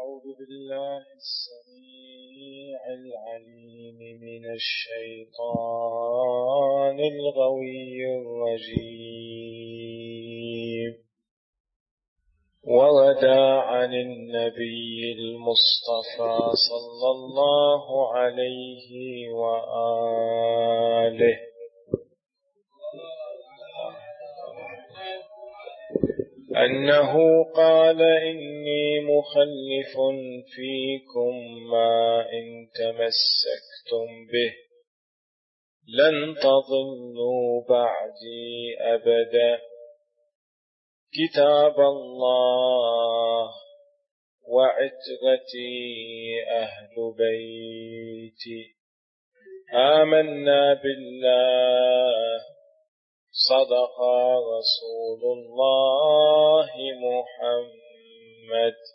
أعوذ بالله السميع العليم من الشيطان الغوي الرجيم. ورد عن النبي المصطفى صلى الله عليه وآله أنه قال: إني مخلف فيكم ما إن تمسكتم به لن تضلوا بعدي أبدا، كتاب الله وعترتي أهل بيتي، آمنا بالله صدق رسول الله محمد.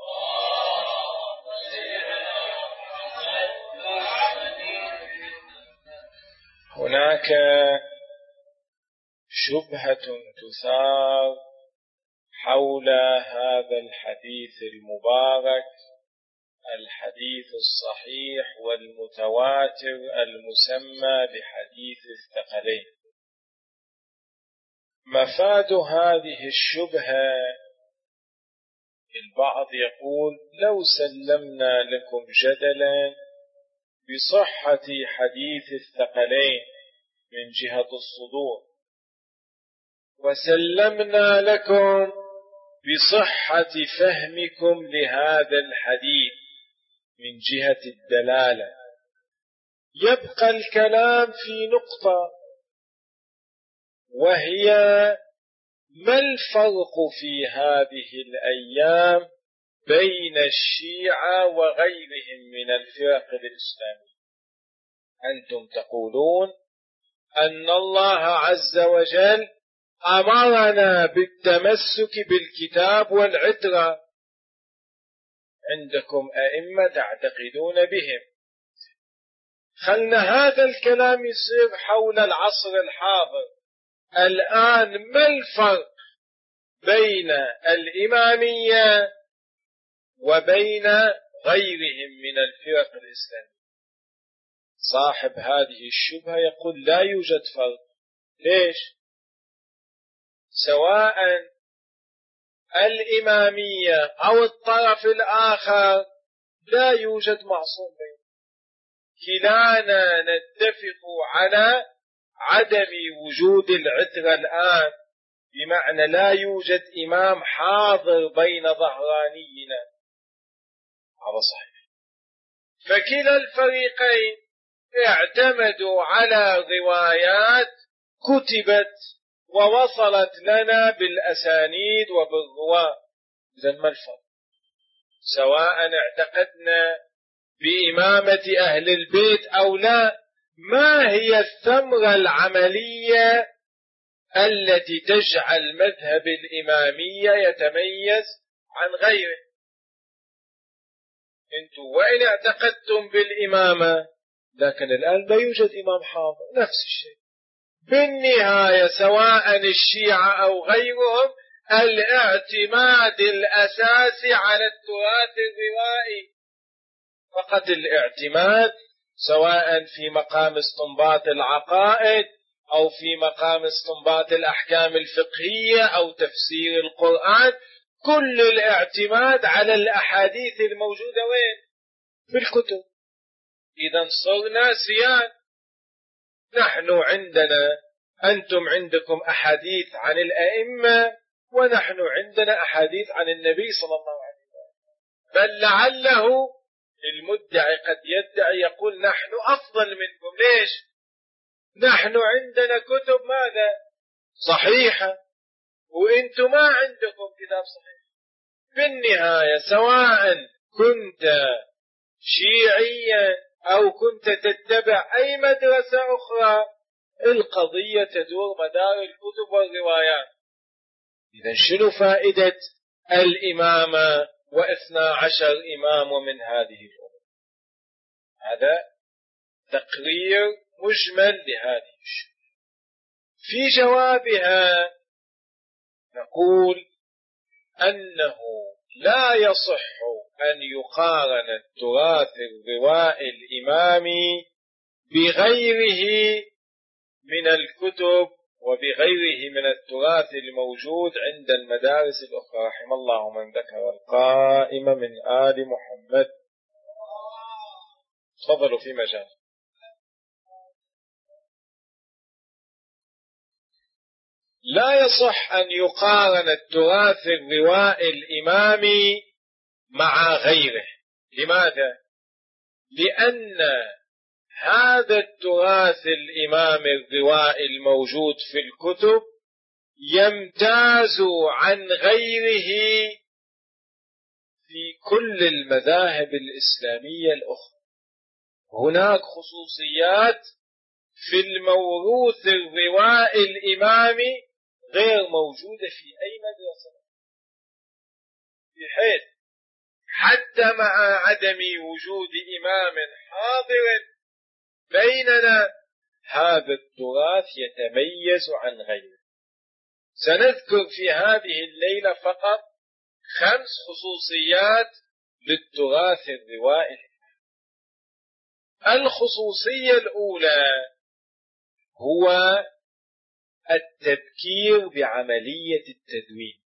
هناك شبهة تثار حول هذا الحديث المبارك، الحديث الصحيح والمتواتر المسمى بحديث الثقلين. مفاد هذه الشبهة، البعض يقول: لو سلمنا لكم جدلا بصحة حديث الثقلين من جهة الصدور، وسلمنا لكم بصحة فهمكم لهذا الحديث من جهة الدلالة، يبقى الكلام في نقطة، وهي: ما الفرق في هذه الأيام بين الشيعة وغيرهم من الفرق الإسلامية؟ أنتم تقولون أن الله عز وجل أمرنا بالتمسك بالكتاب والعترة، عندكم أئمة تعتقدون بهم. خلنا هذا الكلام يصير حول العصر الحاضر. الآن ما الفرق بين الإمامية وبين غيرهم من الفرق الإسلامية؟ صاحب هذه الشبهة يقول: لا يوجد فرق. ليش؟ سواء الإمامية أو الطرف الآخر لا يوجد معصوم بينهم، كلانا نتفق على عدم وجود العترة الآن، بمعنى لا يوجد إمام حاضر بين ظهرانينا. هذا صحيح. فكلا الفريقين اعتمدوا على روايات كتبت ووصلت لنا بالأسانيد وبالرواة. إذن ما الفرق؟ سواء اعتقدنا بإمامة أهل البيت أو لا، ما هي الثمرة العملية التي تجعل مذهب الإمامية يتميز عن غيره؟ أنتم وإن اعتقدتم بالإمامة، لكن الآن لا يوجد إمام حاضر. نفس الشيء بالنهاية، سواء الشيعة أو غيرهم، الاعتماد الأساسي على التراث الروائي فقط. الاعتماد سواء في مقام استنباط العقائد أو في مقام استنباط الأحكام الفقهية أو تفسير القرآن، كل الاعتماد على الأحاديث الموجودة وين؟ في الكتب. إذن صرنا سيان. نحن عندنا، أنتم عندكم أحاديث عن الأئمة، ونحن عندنا أحاديث عن النبي صلى الله عليه وسلم. بل لعله المدعي قد يدعي يقول: نحن أفضل منكم. ليش؟ نحن عندنا كتب ماذا؟ صحيحة، وإنتم ما عندكم كتاب صحيح. بالنهاية، سواء كنت شيعيا أو كنت تتبع أي مدرسة أخرى، القضية تدور مدار الكتب والروايات. إذن شنو فائدة الإمامة و12 إمام من هذه الأمة؟ هذا تقرير مجمل لهذه الشبهة. في جوابها نقول أنه لا يصح أن يقارن التراث الروائي الإمامي بغيره من الكتب وبغيره من التراث الموجود عند المدارس الأخرى. رحم الله من ذكر القائمة من آل محمد. تفضلوا في مجال. لا يصح أن يقارن التراث الروائي الإمامي مع غيره. لماذا؟ لأن هذا التراث الإمامي الروائي الموجود في الكتب يمتاز عن غيره في كل المذاهب الإسلامية الأخرى. هناك خصوصيات في الموروث الروائي الإمامي غير موجودة في أي مدرسة، بحيث حتى مع عدم وجود إمام حاضر بيننا هذا التراث يتميز عن غيره. سنذكر في هذه الليلة فقط 5 خصوصيات للتراث الروائي. الخصوصية الأولى هو التبكير بعملية التدوين.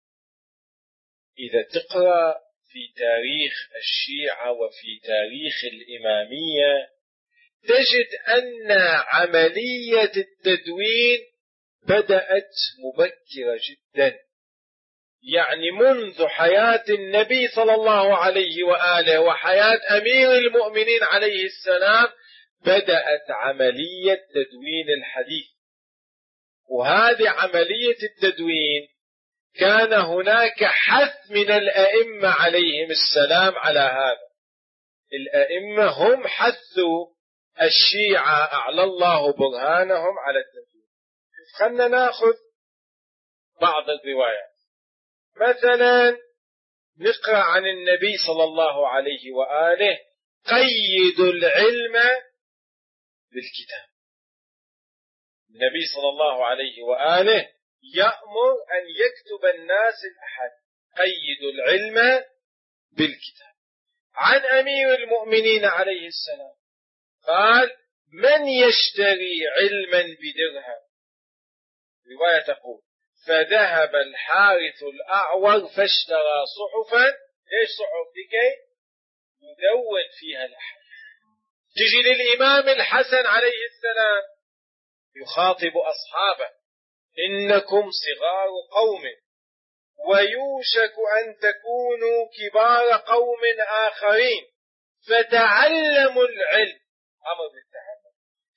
إذا تقرأ في تاريخ الشيعة وفي تاريخ الإمامية تجد أن عملية التدوين بدأت مبكرة جدا، يعني منذ حياة النبي صلى الله عليه وآله وحياة أمير المؤمنين عليه السلام بدأت عملية تدوين الحديث. وهذه عملية التدوين كان هناك حث من الأئمة عليهم السلام على هذا. الأئمة هم حثوا الشيعة أعلى الله برهانهم على التدوين. خلنا نأخذ بعض الروايات. مثلا نقرأ عن النبي صلى الله عليه وآله: قيدوا العلم بالكتاب. النبي صلى الله عليه وآله يأمر أن يكتب الناس الأحاديث. قيدوا العلم بالكتاب. عن أمير المؤمنين عليه السلام قال: من يشتري علما بدرهم؟ رواية تقول: فذهب الحارث الأعور فاشترى صحفا. ليش صحف؟ لكي يدون فيها الأحاديث. تجي للإمام الحسن عليه السلام يخاطب أصحابه: إنكم صغار قوم ويوشك أن تكونوا كبار قوم آخرين، فتعلموا العلم. أمر بالتعلم.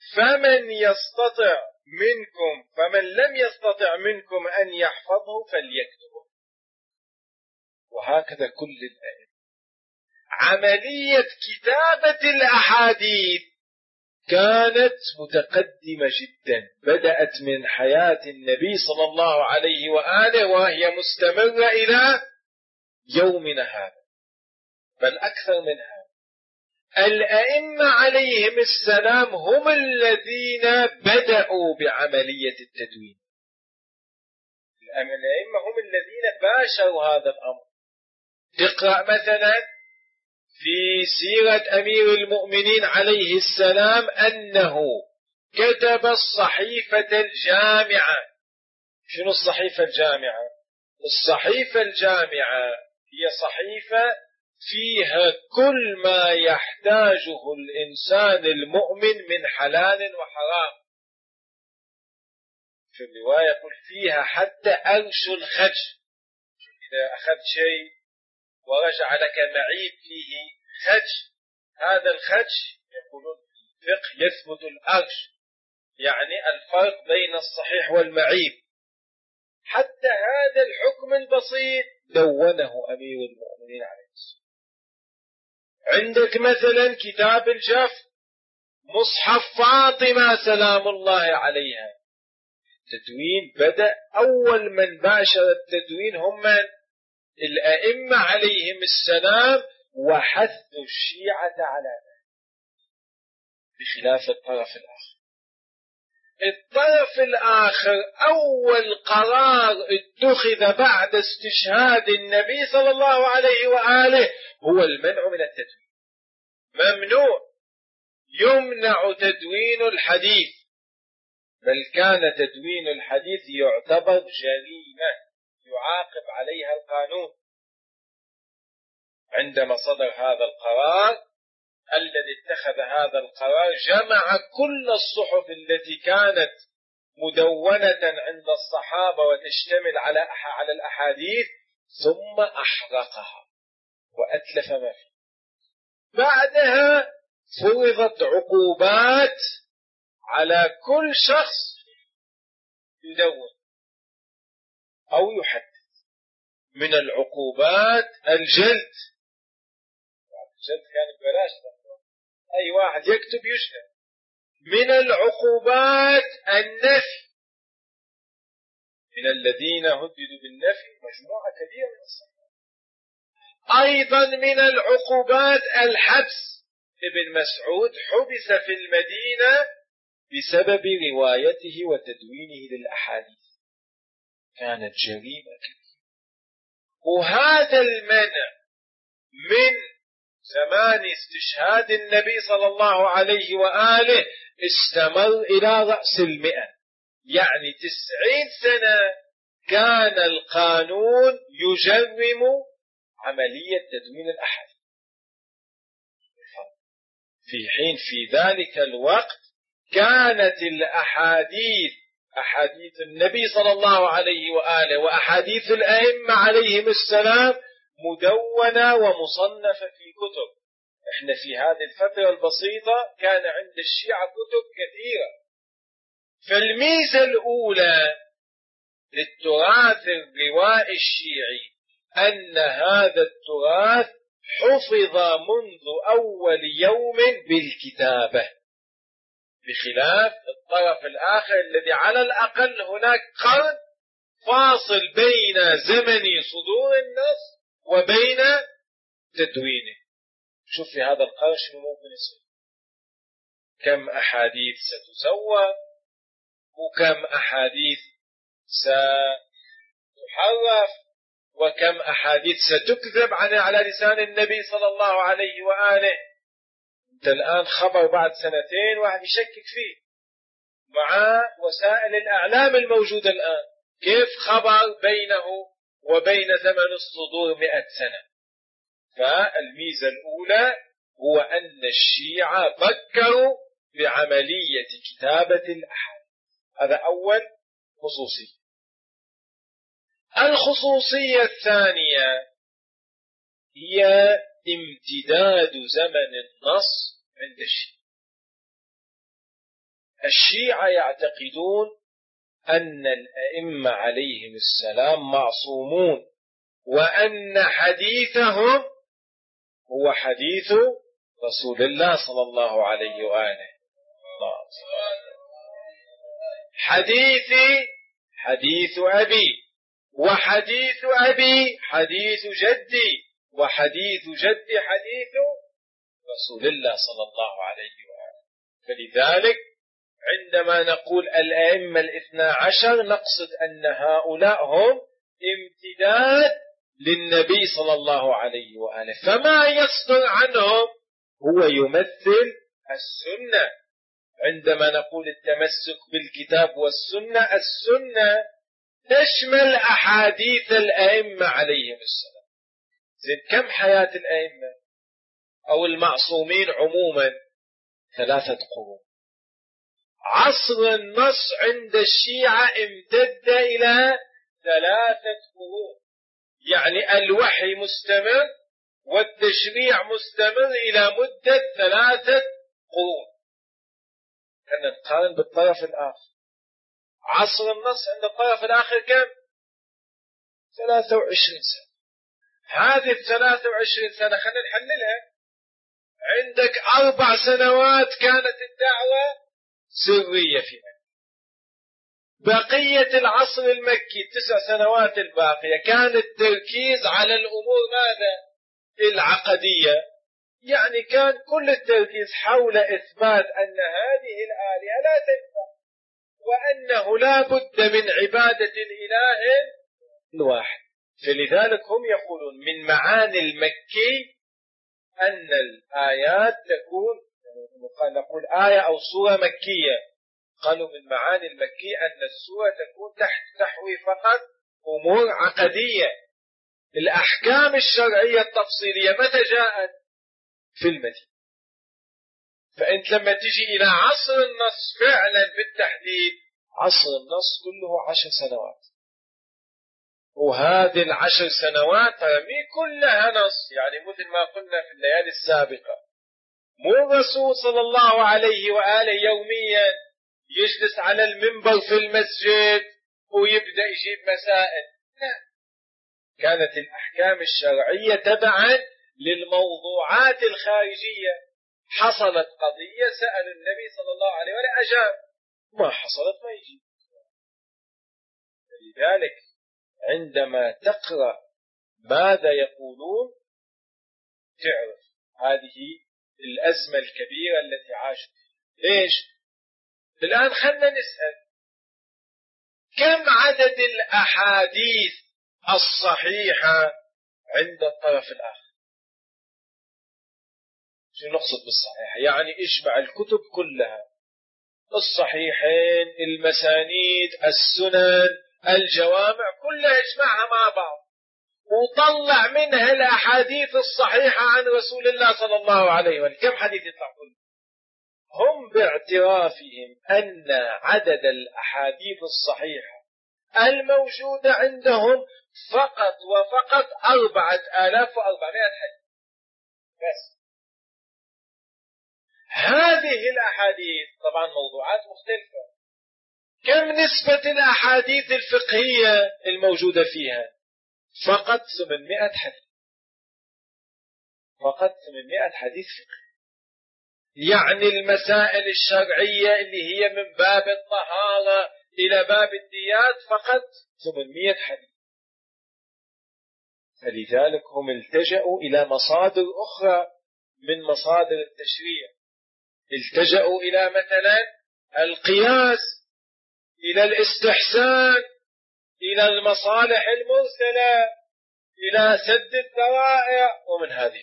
فمن لم يستطع منكم أن يحفظه فليكتبه. وهكذا كل الأئمة. عملية كتابة الأحاديث كانت متقدمة جدا، بدأت من حياة النبي صلى الله عليه وآله وهي مستمرة إلى يومنا هذا، بل أكثر من هذا. الأئمة عليهم السلام هم الذين بدأوا بعملية التدوين. الأئمة هم الذين باشروا هذا الأمر. تقرأ مثلا في سيرة أمير المؤمنين عليه السلام أنه كتب الصحيفة الجامعة. شنو الصحيفة الجامعة؟ الصحيفة الجامعة هي صحيفة فيها كل ما يحتاجه الإنسان المؤمن من حلال وحرام. في الرواية يقول فيها حتى أرش الخدش. إذا أخذت شيء ورجع لك معيب فيه خدش، هذا الخدش يقولون في الفقه يثبت الأرش، يعني الفرق بين الصحيح والمعيب. حتى هذا الحكم البسيط دونه أمير المؤمنين عليه السلام. عندك مثلا كتاب الجف، مصحف فاطمة سلام الله عليها. التدوين بدأ، أول من باشر التدوين هم الأئمة عليهم السلام، وحثوا الشيعة على ذلك، بخلاف الطرف الآخر. الطرف الآخر أول قرار اتخذ بعد استشهاد النبي صلى الله عليه وآله هو المنع من التدوين. ممنوع، يمنع تدوين الحديث، بل كان تدوين الحديث يعتبر جريمة يعاقب عليها القانون. عندما صدر هذا القرار، الذي اتخذ هذا القرار جمع كل الصحف التي كانت مدونة عند الصحابة وتشتمل على الأحاديث، ثم أحرقها وأتلف ما فيه. بعدها فرضت عقوبات على كل شخص يدون أو يحدث. من العقوبات الجلد. الجلد كان ببلاش، أي واحد يكتب يجلد. من العقوبات النفي، من الذين هددوا بالنفي مجموعة كبيرة من الصحابة. أيضا من العقوبات الحبس. ابن مسعود حبس في المدينة بسبب روايته وتدوينه للأحاديث، كانت جريمة كبيرة. وهذا المنع من زمان استشهاد النبي صلى الله عليه وآله استمر إلى رأس 100، يعني 90 سنة كان القانون يجرم عملية تدوين الأحاديث، في حين في ذلك الوقت كانت الأحاديث، أحاديث النبي صلى الله عليه وآله وأحاديث الأئمة عليهم السلام مدونة ومصنفة في كتب. احنا في هذه الفترة البسيطة كان عند الشيعة كتب كثيرة. فالميزة الأولى للتراث الروائي الشيعي أن هذا التراث حفظ منذ أول يوم بالكتابة، بخلاف الطرف الآخر الذي على الأقل هناك قرن فاصل بين زمن صدور النص وبين تدوينه. شوف في هذا القرن شنو ممكن يصير، كم أحاديث ستزور، وكم أحاديث ستحرف، وكم أحاديث ستكذب على لسان النبي صلى الله عليه وآله. أنت الآن خبر بعد 2 واحد يشكك فيه مع وسائل الأعلام الموجودة الآن، كيف خبر بينه وبين زمن الصدور 100 سنة. فالميزة الأولى هو أن الشيعة فكروا بعملية كتابة الأحاديث، هذا أول خصوصية. الخصوصية الثانية هي امتداد زمن النص عند الشيعة. الشيعة يعتقدون أن الأئمة عليهم السلام معصومون، وأن حديثهم هو حديث رسول الله صلى الله عليه وآله. حديثي حديث أبي، وحديث أبي حديث جدي، وحديث جدي حديث رسول الله صلى الله عليه وآله. فلذلك عندما نقول الأئمة 12 نقصد أن هؤلاء هم امتداد للنبي صلى الله عليه وآله، فما يصدر عنهم هو يمثل السنة. عندما نقول التمسك بالكتاب والسنة، السنة تشمل أحاديث الأئمة عليهم السلام. كم حياة الأئمة أو المعصومين عموما؟ 3 قرون. عصر النص عند الشيعة امتد إلى 3 قرون، يعني الوحي مستمر والتشريع مستمر إلى مدة 3 قرون. كان نقارن بالطرف الآخر، عصر النص عند الطرف الآخر كم؟ 23 سنة. هذه 23 سنة خلينا نحللها. عندك 4 سنوات كانت الدعوة سرية في مكة، بقية العصر المكي 9 سنوات الباقية كان التركيز على الأمور ماذا؟ العقدية، يعني كان كل التركيز حول إثبات أن هذه الآلهة لا تنفع، وأنه لا بد من عبادة الإله الواحد. فلذلك هم يقولون من معاني المكي أن الآيات تكون، نقول آية أو سورة مكية، قالوا من معاني المكي أن السورة تكون تحوي فقط أمور عقدية. الأحكام الشرعية التفصيلية متى جاءت؟ في المدينة. فأنت لما تجي إلى عصر النص فعلا بالتحديد، عصر النص كله 10 سنوات، وهذه ال10 سنوات مي كلها نص. يعني مثل ما قلنا في الليالي السابقة، مو الرسول صلى الله عليه وآله يوميا يجلس على المنبر في المسجد ويبدأ يجيب مسائل، لا، كانت الأحكام الشرعية تبعا للموضوعات الخارجية. حصلت قضية سأل النبي صلى الله عليه وآله أجاب، ما حصلت ما يجيب. لذلك عندما تقرأ ماذا يقولون تعرف هذه الأزمة الكبيرة التي عاشت. ليش؟ الآن خلنا نسأل، كم عدد الأحاديث الصحيحة عند الطرف الآخر؟ شو نقصد بالصحيحة؟ يعني اجمع الكتب كلها، الصحيحين، المسانيد، السنن، الجوامع، كلها اجمعها مع بعض وطلع منها الأحاديث الصحيحة عن رسول الله صلى الله عليه وسلم. كم حديث يطلع كله؟ هم باعترافهم أن عدد الأحاديث الصحيحة الموجودة عندهم فقط وفقط 4400 حديث بس. هذه الأحاديث طبعا موضوعات مختلفة. كم نسبة الأحاديث الفقهية الموجودة فيها؟ فقط 800 حديث، فقط 800 حديث فقه. يعني المسائل الشرعية اللي هي من باب الطهارة إلى باب الديات فقط 800 حديث. فلذلك هم التجأوا إلى مصادر أخرى من مصادر التشريع. التجأوا إلى مثلا القياس، إلى الاستحسان، إلى المصالح المرسلة، إلى سد الذرائع ومن هذه.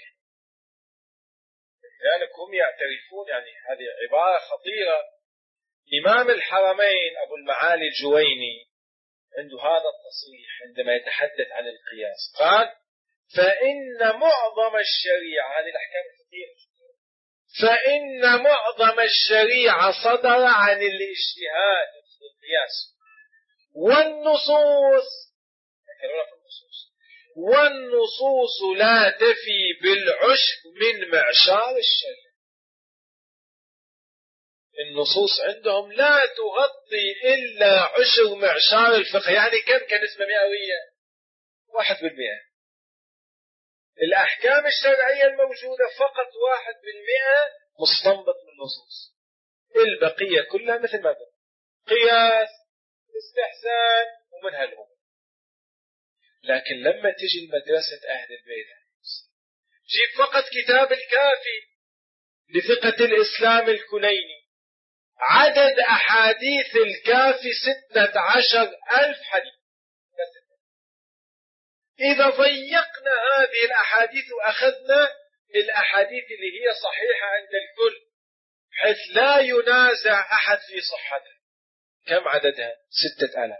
لذلك هم يعترفون، يعني هذه عبارة خطيرة. إمام الحرمين أبو المعالي الجويني عنده هذا التصريح عندما يتحدث عن القياس، قال: فإن معظم الشريعة، هذه الأحكام الكثيرة، فإن معظم الشريعة صدر عن الاجتهاد في القياس، والنصوص لا تفي بالعشر من معشار الشريعة. النصوص عندهم لا تغطي إلا عشر معشار الفقه. يعني كم كنسبة مئوية؟ 1%. الأحكام الشرعية الموجودة فقط 1% مستنبط من النصوص، البقية كلها مثل ما قلت قياس، استحسان، ومن هالأمور. لكن لما تجي المدرسة أهل البيت، جيب فقط كتاب الكافي لثقة الإسلام الكليني، عدد أحاديث الكافي 16,000 حديث. إذا ضيقنا هذه الأحاديث وأخذنا الأحاديث اللي هي صحيحة عند الكل حيث لا ينازع أحد في صحتها، كم عددها؟ 6,000.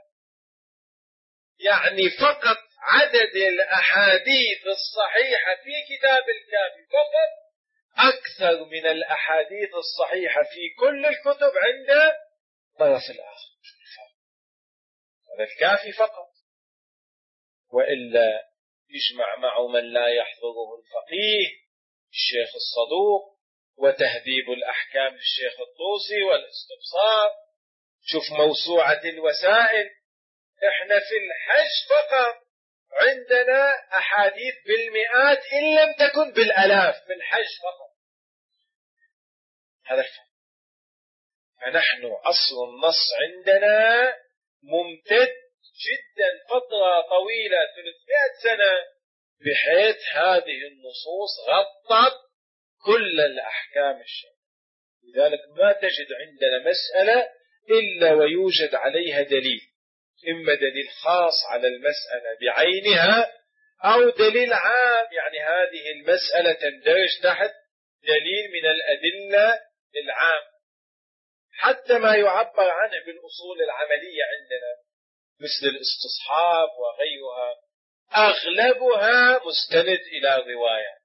يعني فقط عدد الأحاديث الصحيحة في كتاب الكافي فقط أكثر من الأحاديث الصحيحة في كل الكتب عند طرف الآخر. هذا الكافي فقط، وإلا يجمع معه من لا يحضره الفقيه الشيخ الصدوق، وتهذيب الأحكام الشيخ الطوسي، والاستبصار. شوف موسوعة الوسائل، احنا في الحج فقط عندنا أحاديث بالمئات إن لم تكن بالآلاف في الحج فقط. هذا الفرق. فنحن عصر النص عندنا ممتد جدا، فترة طويلة 300 سنة، بحيث هذه النصوص غطت كل الأحكام الشرعية. لذلك ما تجد عندنا مسألة إلا ويوجد عليها دليل، إما دليل خاص على المسألة بعينها، أو دليل عام، يعني هذه المسألة تندرج تحت دليل من الأدلة العام. حتى ما يعبر عنه بالأصول العملية عندنا مثل الاستصحاب وغيرها أغلبها مستند إلى رواية.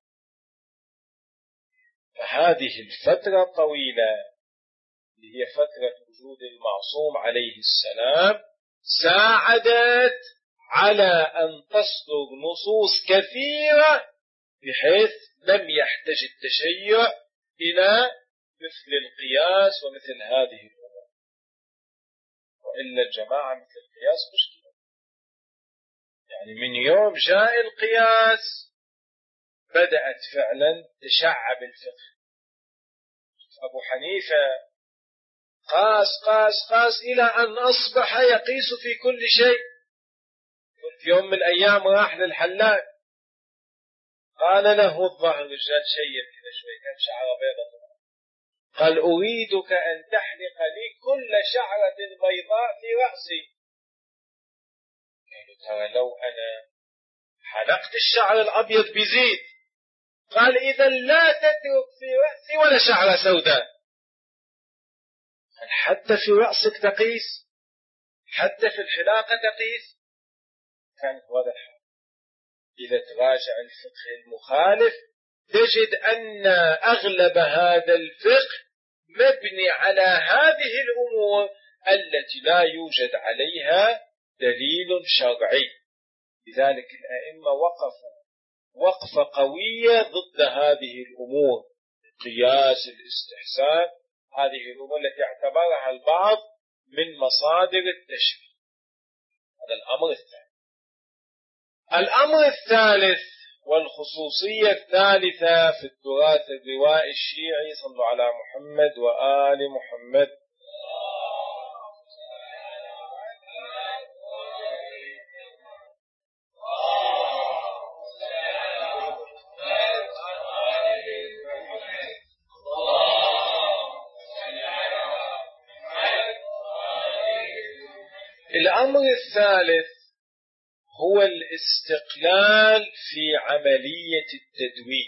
فهذه الفترة طويلة هي فترة وجود المعصوم عليه السلام ساعدت على أن تصدر نصوص كثيرة بحيث لم يحتج التشيع إلى مثل القياس ومثل هذه الأمور. وإلا الجماعة مثل القياس مشكلة، يعني من يوم جاء القياس بدأت فعلا تشعب الفقه. أبو حنيفة قاس إلى أن أصبح يقيس في كل شيء. في يوم من الأيام راح للحلاق قال له الظهر رجال شيب كذا شوي، كان شعره بيضة، قال أريدك أن تحلق لي كل شعرة بيضاء في رأسي. قال ترى لو أنا حلقت الشعر الأبيض بزيت. قال إذا لا تترك في رأسي ولا شعرة سوداء. حتى في رأسك تقيس، حتى في الحلاقة تقيس. كان هذا الحال. إذا تراجع الفقه المخالف تجد أن أغلب هذا الفقه مبني على هذه الأمور التي لا يوجد عليها دليل شرعي. لذلك الأئمة وقفوا وقفة قوية ضد هذه الأمور، القياس، الاستحسان، هذه الأمور التي اعتبرها البعض من مصادر التشريع. هذا الأمر الثاني. الأمر الثالث والخصوصية الثالثة في التراث الروائي الشيعي، صلوا على محمد وآل محمد. الأمر الثالث هو الاستقلال في عملية التدوين.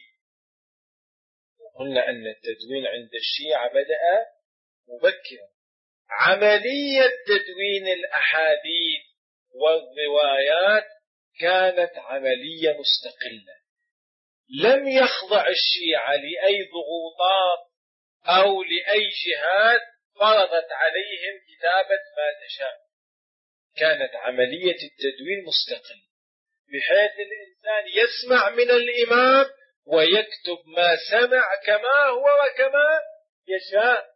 قلنا أن التدوين عند الشيعة بدأ مبكرا. عملية تدوين الأحاديث والروايات كانت عملية مستقلة، لم يخضع الشيعة لأي ضغوطات أو لأي جهات فرضت عليهم كتابة ما تشاء. كانت عملية التدوين مستقلة بحيث الإنسان يسمع من الإمام ويكتب ما سمع كما هو وكما يشاء.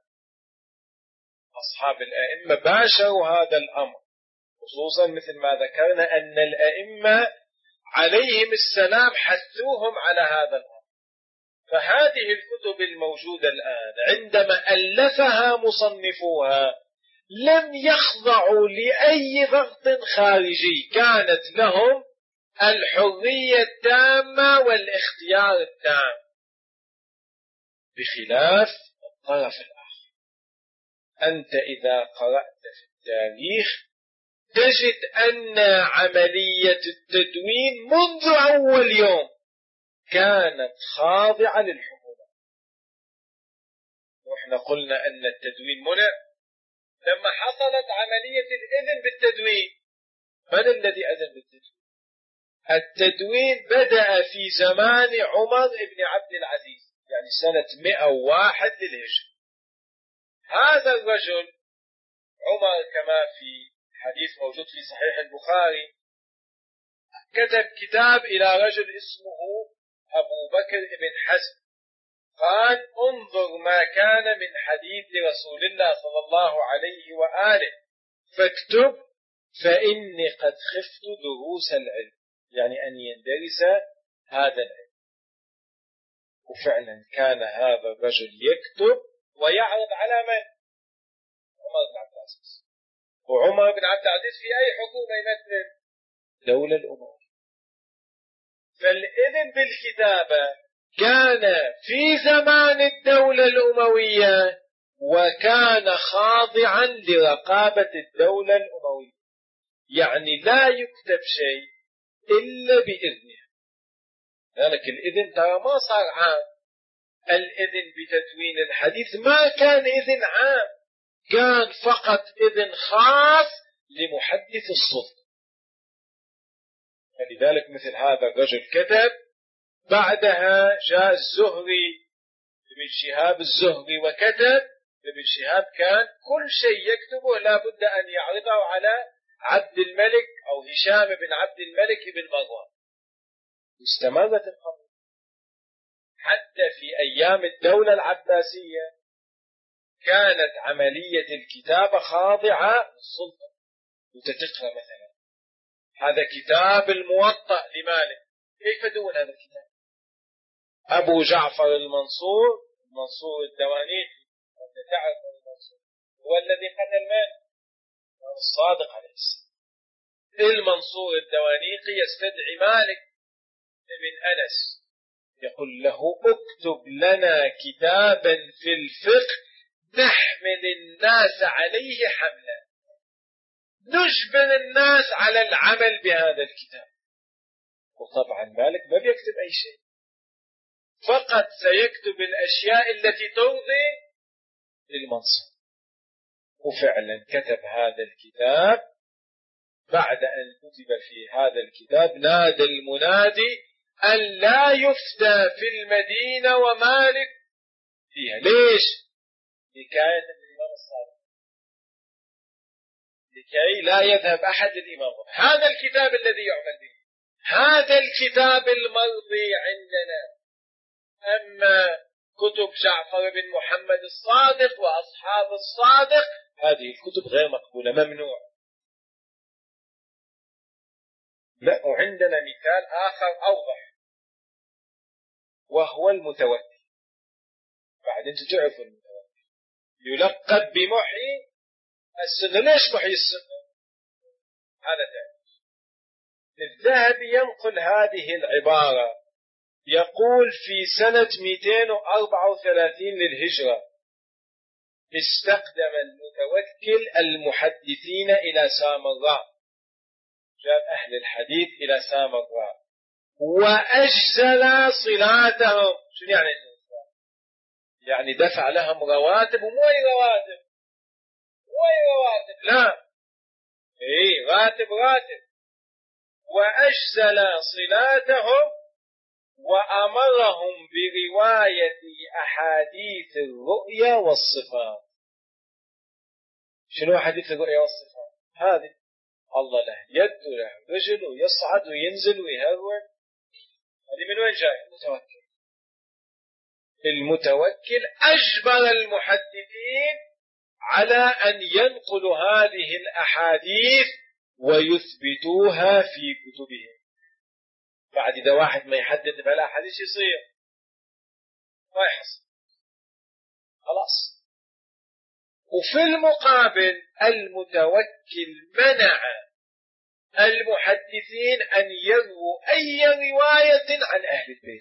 أصحاب الأئمة باشروا هذا الأمر، خصوصا مثل ما ذكرنا أن الأئمة عليهم السلام حثوهم على هذا الأمر. فهذه الكتب الموجودة الآن عندما ألفها مصنفوها لم يخضعوا لأي ضغط خارجي، كانت لهم الحرية التامة والاختيار التام، بخلاف الطرف الآخر. أنت إذا قرأت في التاريخ تجد أن عملية التدوين منذ أول يوم كانت خاضعة للحكومة. وإحنا قلنا أن التدوين منع لما حصلت عملية الإذن بالتدوين. من الذي أذن بالتدوين؟ التدوين بدأ في زمان عمر بن عبد العزيز، يعني سنة 101 للهجرة. هذا الرجل عمر كما في حديث موجود في صحيح البخاري كتب كتاب إلى رجل اسمه أبو بكر بن حزم، قال انظر ما كان من حديث رسول الله صلى الله عليه وآله فاكتب فإني قد خفت دروس العلم، يعني أن يندرس هذا العلم. وفعلا كان هذا الرجل يكتب ويعرض على من؟ عمر بن عبد العزيز. وعمر بن عبد العزيز في أي حكومة يمثل؟ دولة الأموية. فالإذن بالكتابة كان في زمان الدولة الأموية وكان خاضعا لرقابة الدولة الأموية، يعني لا يكتب شيء إلا بإذنها. ذلك الإذن ترى ما صار عام، الإذن بتدوين الحديث ما كان إذن عام، كان فقط إذن خاص لمحدث السلطة. فلذلك مثل هذا الرجل كتب. بعدها جاء الزهري ابن شهاب الزهري وكتب. ابن شهاب كان كل شيء يكتبه لا بد أن يعرضه على عبد الملك أو هشام بن عبد الملك بن مروان. استمرت القضية حتى في أيام الدولة العباسية كانت عملية الكتابة خاضعة للسلطة. وتتقرأ مثلا هذا كتاب الموطأ لمالك، كيف دون هذا الكتاب؟ أبو جعفر المنصور الدوانيقي، أنت تعرف المنصور هو الذي قتل مالك الصادق عليه السلام. المنصور الدوانيقي يستدعي مالك ابن أنس يقول له اكتب لنا كتابا في الفقه نحمل الناس عليه حملا، نجبر الناس على العمل بهذا الكتاب. وطبعا مالك ما بيكتب أي شيء، فقط سيكتب الأشياء التي ترضي المنصب. وفعلا كتب هذا الكتاب. بعد أن كتب في هذا الكتاب نادى المنادي أن لا يفتى في المدينة ومالك فيها. ليش؟ حكاية الإمام الصادق، لكي لا يذهب أحد الإمام. هذا الكتاب الذي يعمل به، هذا الكتاب المرضي عندنا. أما كتب جعفر بن محمد الصادق وأصحاب الصادق هذه الكتب غير مقبولة، ممنوع. لا، وعندنا مثال آخر أوضح وهو المتوكل. بعد أنت تعرفوا المتوكل يلقب بمحيي السنة. ليش محيي السنة؟ هذا تعرف. الذهبي ينقل هذه العبارة، يقول في سنة 234 للهجرة استقدم المتوكل المحدثين إلى سامراء، جاب أهل الحديث إلى سامراء وأجزل صلاتهم. شو يعني؟ يعني دفع لهم رواتب، ومو أي رواتب، مو أي رواتب، لا، راتب. وأجزل صلاتهم وأمرهم برواية أحاديث الرؤيا والصفات. شنو أحاديث الرؤيا والصفات؟ هذه الله له يد وله رجل ويصعد وينزل ويهون. هذه من وين جاي؟ المتوكل أجبر المحدثين على أن ينقلوا هذه الأحاديث ويثبتوها في كتبهم. بعد إذا واحد ما يحدد بلا حديث يصير ما يحصل خلاص. وفي المقابل المتوكل منع المحدثين أن يرووا أي رواية عن أهل البيت.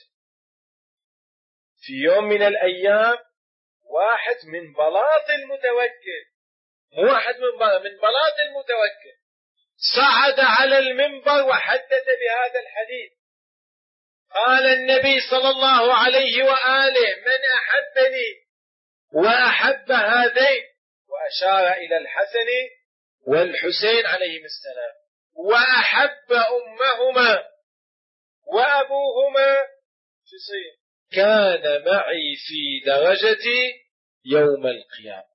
في يوم من الأيام واحد من بلاط المتوكل، مو واحد من بلاط المتوكل، صعد على المنبر وحدث بهذا الحديث. قال النبي صلى الله عليه وآله من أحبني وأحب هذين، وأشار إلى الحسن والحسين عليهم السلام، وأحب أمهما وأبوهما كان معي في درجتي يوم القيامة.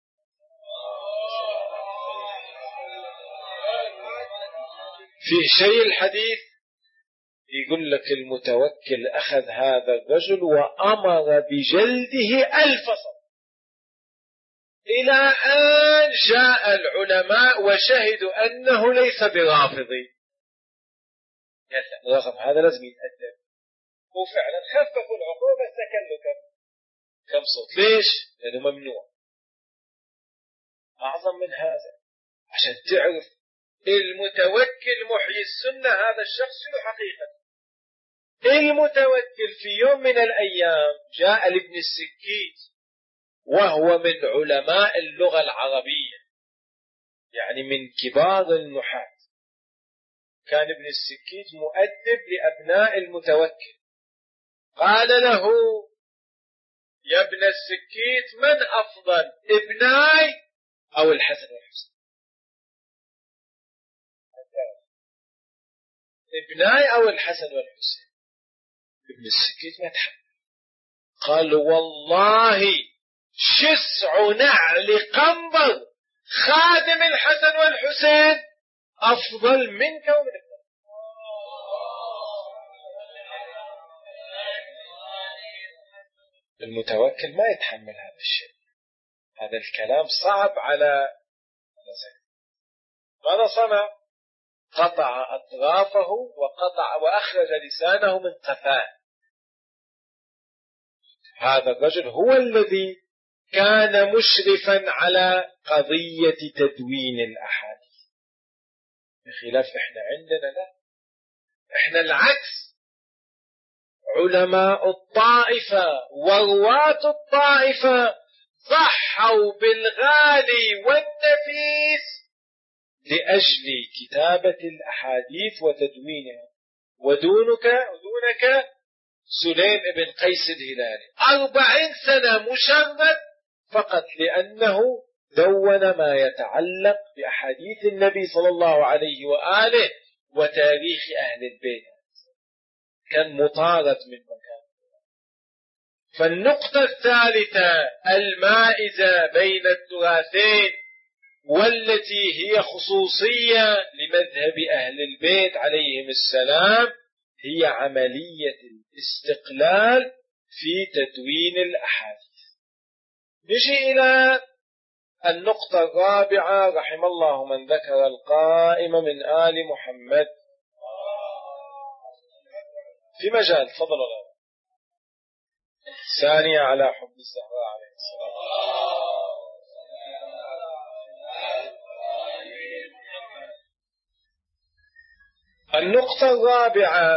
في شيء الحديث يقول لك المتوكل أخذ هذا الرجل وأمر بجلده 1000 صوت، إلى أن جاء العلماء وشهدوا أنه ليس برافضي. رغم هذا لازم يتأدب، وفعلا خففوا العقوبة، سكن له كم صوت. ليش؟ لأنه ممنوع. أعظم من هذا عشان تعرف المتوكل محيي السنة هذا الشخص شنو حقيقة. المتوكل في يوم من الأيام جاء لابن السكيت وهو من علماء اللغة العربية، يعني من كبار النحاة، كان ابن السكيت مؤدب لأبناء المتوكل، قال له: يا ابن السكيت، من أفضل، ابناي أو الحسن والحسين؟ ابناي أو الحسن والحسين؟ ابن السكيت ما تحمل، قال: والله شسع نعل قنبر خادم الحسن والحسين أفضل منك ومن ابنك. المتوكل ما يتحمل هذا الشيء، هذا الكلام صعب على زيد. ماذا صنع؟ قطع أطرافه وأخرج لسانه من قفاه. هذا الرجل هو الذي كان مشرفا على قضية تدوين الأحاديث، بخلاف إحنا عندنا لا، إحنا العكس، علماء الطائفة ورواة الطائفة ضحوا بالغالي والنفيس لأجل كتابة الأحاديث وتدوينها، ودونك سليم بن قيس الهلالي 40 سنة مشرد فقط لأنه دون ما يتعلق بأحاديث النبي صلى الله عليه وآله وتاريخ أهل البيت، كان مطارد من مكان. فالنقطة الثالثة المائزة بين التراثين والتي هي خصوصية لمذهب أهل البيت عليهم السلام هي عملية الاستقلال في تدوين الأحاديث. نجي إلى النقطة الرابعة، رحم الله من ذكر القائم من آل محمد في مجال فضل الله. ثانية على حب الزهراء عليه السلام. النقطة الرابعة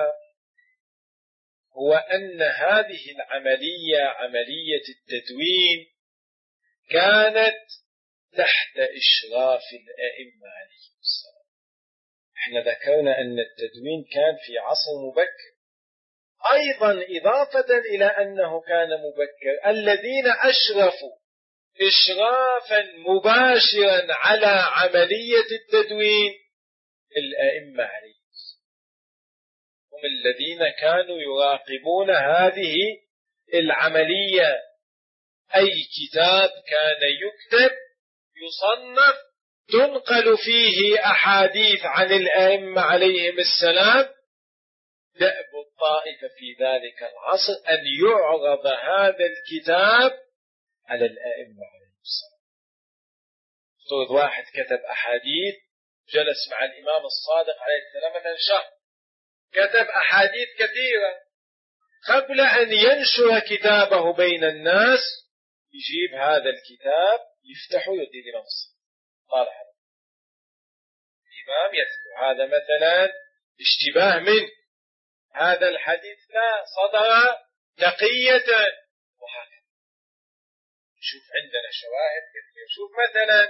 هو أن هذه العملية، عملية التدوين، كانت تحت إشراف الأئمة عليهم السلام. احنا ذكرنا أن التدوين كان في عصر مبكر، أيضا إضافة إلى أنه كان مبكر، الذين أشرفوا إشرافا مباشرا على عملية التدوين الأئمة عليهم، هم الذين كانوا يراقبون هذه العملية. أي كتاب كان يكتب يصنف تنقل فيه أحاديث عن الأئمة عليهم السلام، دأب الطائفة في ذلك العصر أن يعرض هذا الكتاب على الأئمة عليهم السلام. افترض واحد كتب أحاديث، جلس مع الإمام الصادق عليه السلام مثلا شهر، كتب أحاديث كثيرة، قبل أن ينشر كتابه بين الناس يجيب هذا الكتاب يفتحه يدي الإمام الصادق، قال هذا الإمام يذكر هذا مثلا اشتباه منه، هذا الحديث لا صدر تقية، وهكذا. شوف عندنا شواهد كثيرة. شوف مثلا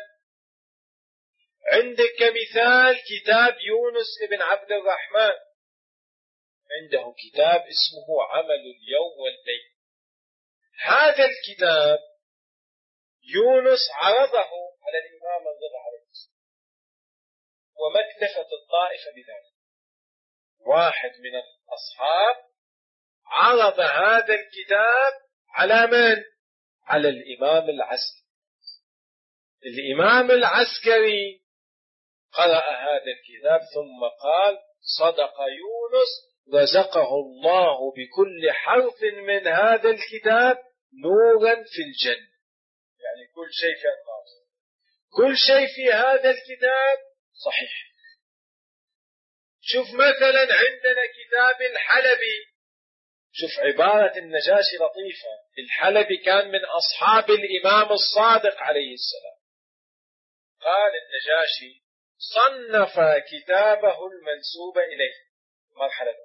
عندك كمثال كتاب يونس بن عبد الرحمن، عنده كتاب اسمه عمل اليوم والليل. هذا الكتاب يونس عرضه على الإمام الرضا عليه السلام، وما اكتفت الطائفة بذلك. واحد من الأصحاب عرض هذا الكتاب على من؟ على الإمام العسكري. الإمام العسكري قرأ هذا الكتاب ثم قال: صدق يونس، رزقه الله بكل حرف من هذا الكتاب نورا في الجنة. يعني كل شيء في النار، كل شيء في هذا الكتاب صحيح. شوف مثلا عندنا كتاب الحلبي، شوف عبارة النجاشي لطيفة. الحلبي كان من أصحاب الإمام الصادق عليه السلام. قال النجاشي: صنف كتابه المنسوب إليه مرحلة،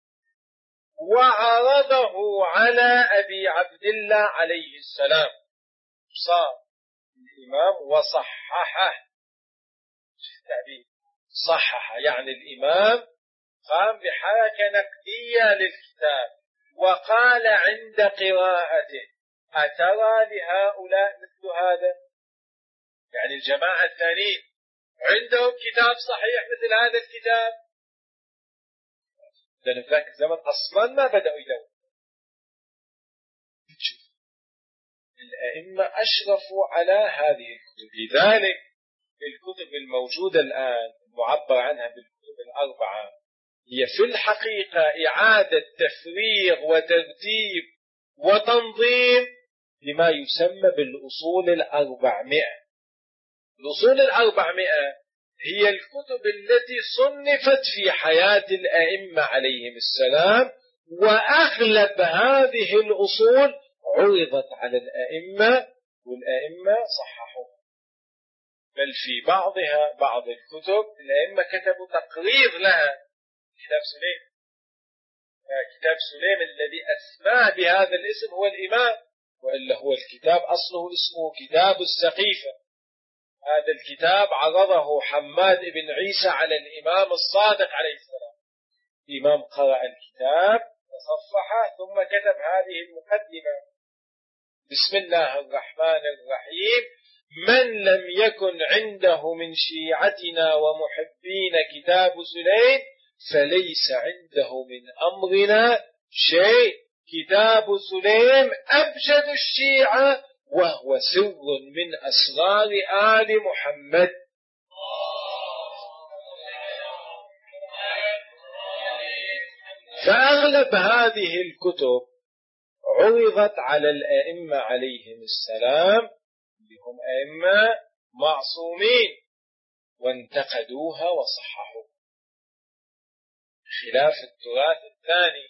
وعرضه على أبي عبد الله عليه السلام، صار الإمام وصححه. التعبير صحح يعني الإمام قام بحركة نقدية للكتاب وقال عند قراءته: أترى لهؤلاء مثل هذا؟ يعني الجماعة الثانيين عندهم كتاب صحيح مثل هذا الكتاب؟ لأن في ذاك الزمن أصلا ما بدأوا يدوروا. الأئمة أشرفوا على هذه الكتب. لذلك الكتب الموجودة الآن معبر عنها بالكتب الأربعة هي في الحقيقة إعادة تفريغ وترتيب وتنظيم لما يسمى بالأصول 400. الأصول 400 هي الكتب التي صنفت في حياة الأئمة عليهم السلام، وأغلب هذه الأصول عرضت على الأئمة والأئمة صححوها. بل في بعض الكتب الأئمة كتبوا تقرير لها. كتاب سليم الذي أسمى بهذا الاسم هو الإمام، وإلا هو الكتاب أصله اسمه كتاب السقيفة. هذا الكتاب عرضه حماد بن عيسى على الإمام الصادق عليه السلام. الإمام قرأ الكتاب وصفحه ثم كتب هذه المقدمة: بسم الله الرحمن الرحيم، من لم يكن عنده من شيعتنا ومحبين كتاب سليم فليس عنده من أمرنا شيء. كتاب سليم أبجد الشيعة وهو سر من أسرار آل محمد. فأغلب هذه الكتب عرضت على الأئمة عليهم السلام، هم أئمة معصومين، وانتقدوها وصححوها. خلاف التراث الثاني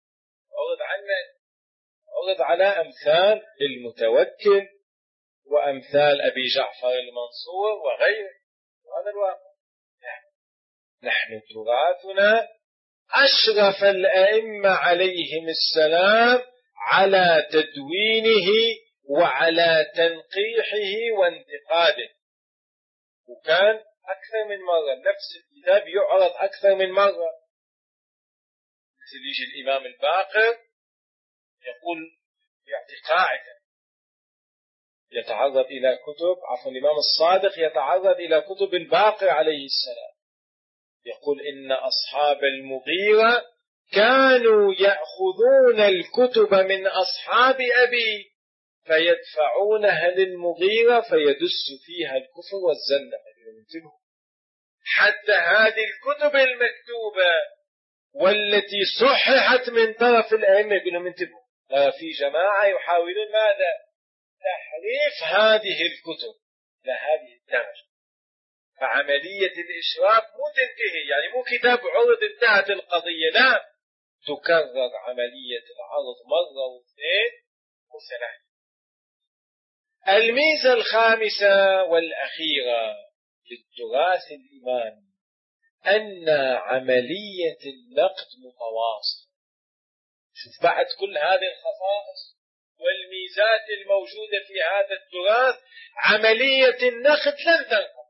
عرض على أمثال المتوكل وأمثال أبي جعفر المنصور وغيره. هذا الواقع. نحن تراثنا أشرف الأئمة عليهم السلام على تدوينه وعلى تنقيحه وانتقاده. وكان أكثر من مرة نفس الكتاب يعرض أكثر من مرة. مثل يجي الإمام الباقر يقول يعطي قاعدة، يتعرض إلى كتب، الإمام الصادق يتعرض إلى كتب الباقر عليه السلام، يقول إن أصحاب المغيرة كانوا يأخذون الكتب من أصحاب أبي فيدفعونها للمغيرة فيدس فيها الكفر والزندقة. حتى هذه الكتب المكتوبة والتي صححت من طرف الأئمة يقولون انتبهوا، في جماعة يحاولون ماذا؟ تحريف هذه الكتب لهذه الدرجة. فعملية الإشراف مو تنتهي، يعني مو كتاب عرض انتهت القضية، لا، تكرر عملية العرض مرة واثنين وثلاثة. الميزة الخامسة والأخيرة للتراث الإمامي أن عملية النقد متواصلة. شوف بعد كل هذه الخصائص والميزات الموجودة في هذا التراث، عملية النقد لن تنقطع.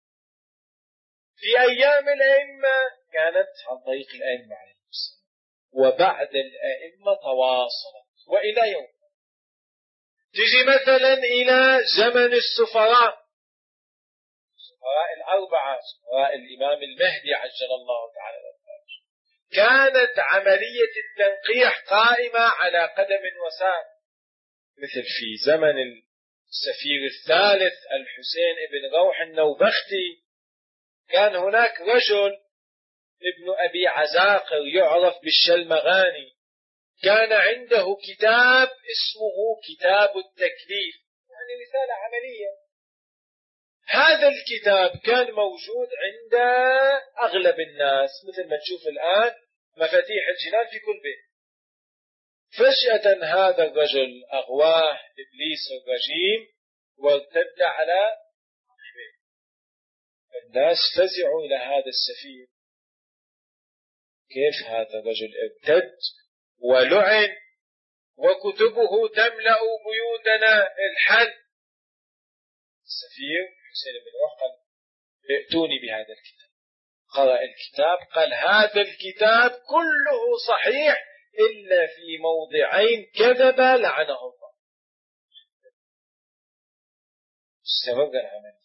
في أيام الأئمة كانت عن طريق الأئمة عليهم السلام، وبعد الأئمة تواصلت وإلى يوم. تجي مثلا إلى زمن السفراء الأربعة، سفراء الإمام المهدي عجل الله تعالى ذلك، كانت عملية التنقيح قائمة على قدم وساق. مثل في زمن السفير الثالث الحسين بن روح النوبختي، كان هناك رجل ابن أبي عزاقر يعرف بالشلمغاني، كان عنده كتاب اسمه كتاب التكليف، يعني رسالة عملية. هذا الكتاب كان موجود عند أغلب الناس، مثل ما تشوف الآن مفاتيح الجنان في كل بيت. فجأة هذا الرجل أغواه إبليس الرجيم وارتد على صاحبه. الناس فزعوا إلى هذا السفير، كيف هذا الرجل ارتد ولعن وكتبه تملأ بيوتنا الحد؟ السفير حسين بن روح قال ائتوني بهذا الكتاب. قرأ الكتاب قال هذا الكتاب كله صحيح إلا في موضعين كذب لعنه الله. استمر العمل.